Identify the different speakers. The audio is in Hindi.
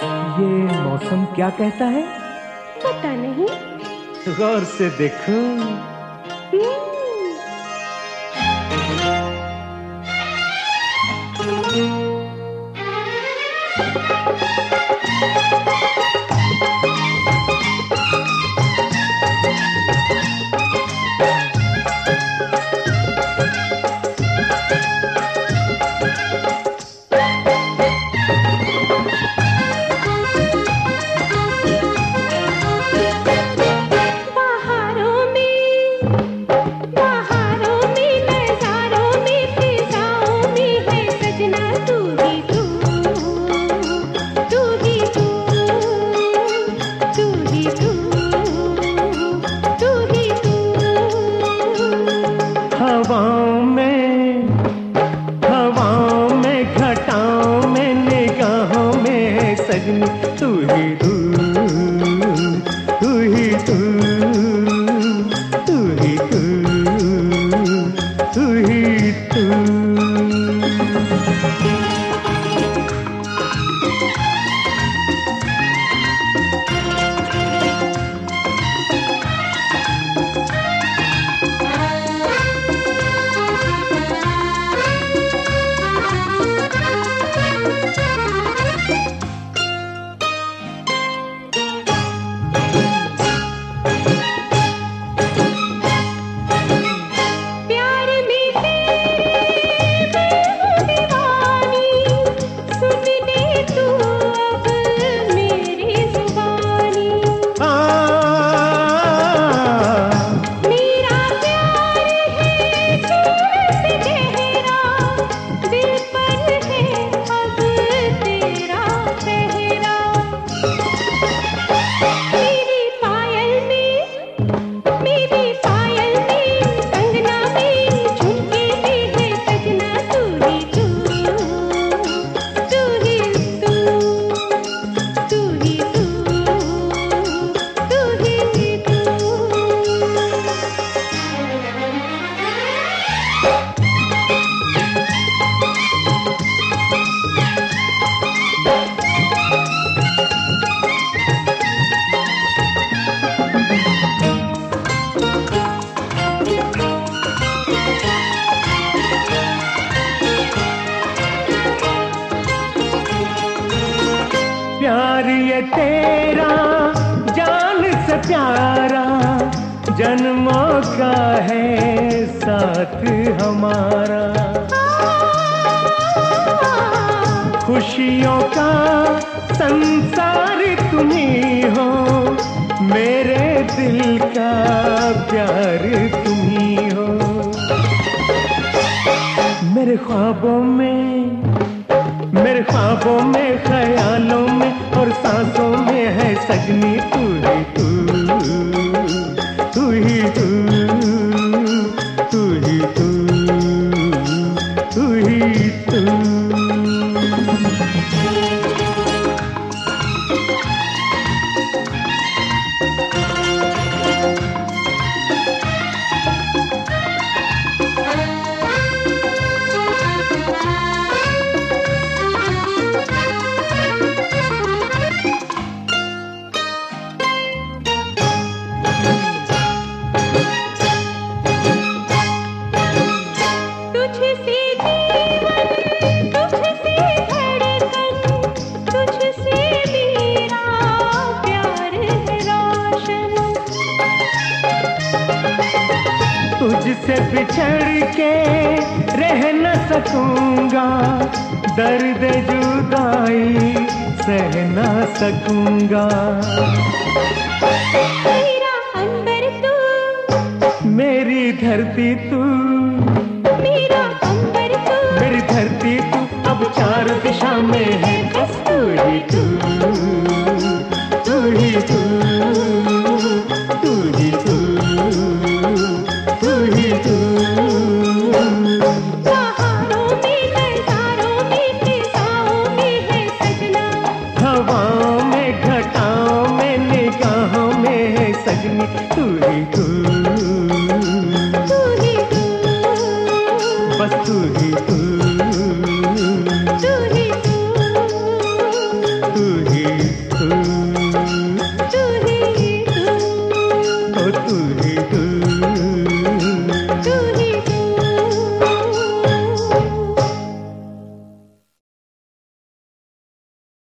Speaker 1: ये मौसम क्या कहता है?
Speaker 2: पता नहीं।
Speaker 1: गौर से देखो। हवाओं में घटाओं में निगाहों में सजनी तू ही तू, तू ही तू, तू ही तू, तू ही तू। प्यार ये तेरा जान से प्यारा जन्मों का है साथ हमारा। खुशियों का संसार तुम्ही हो, मेरे दिल का प्यार तुम्ही हो। मेरे ख्वाबों में ख्यालों में और सांसों में है सजनी तू ही तू, तू ही तू, तू ही तू, तू ही तू। तुझसे बिछड़ के रह न सकूंगा, दर्द जुदाई सह न सकूंगा।
Speaker 2: मेरा अंबर तू,
Speaker 1: मेरी धरती तू,
Speaker 2: मेरा अंबर तू,
Speaker 1: मेरी धरती तू, अब चार दिशा में है बस तू ही तू, तू ही तू, तू ही तू, तू ही तू।
Speaker 2: बहारों में नज़ारों में फिजाओं में है सजना,
Speaker 1: हवाओं में घटाओं में निगाहों में है सजनी तू ही तू,
Speaker 2: तू ही तू,
Speaker 1: बस तू ही तू,
Speaker 2: तू ही तू,
Speaker 1: तू ही ही तू